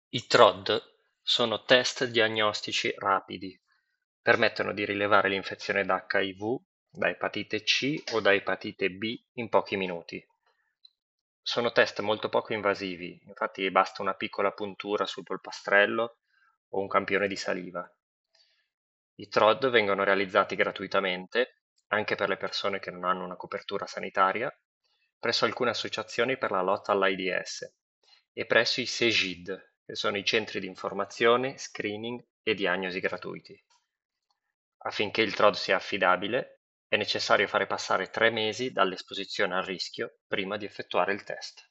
I TROD sono test diagnostici rapidi, permettono di rilevare l'infezione da HIV, da epatite C o da epatite B in pochi minuti. Sono test molto poco invasivi, infatti basta una piccola puntura sul polpastrello o un campione di saliva. I TROD vengono realizzati gratuitamente, anche per le persone che non hanno una copertura sanitaria, presso alcune associazioni per la lotta all'AIDS e presso i CEGID, che sono i centri di informazione, screening e diagnosi gratuiti. Affinché il TROD sia affidabile, è necessario fare passare 3 mesi dall'esposizione al rischio prima di effettuare il test.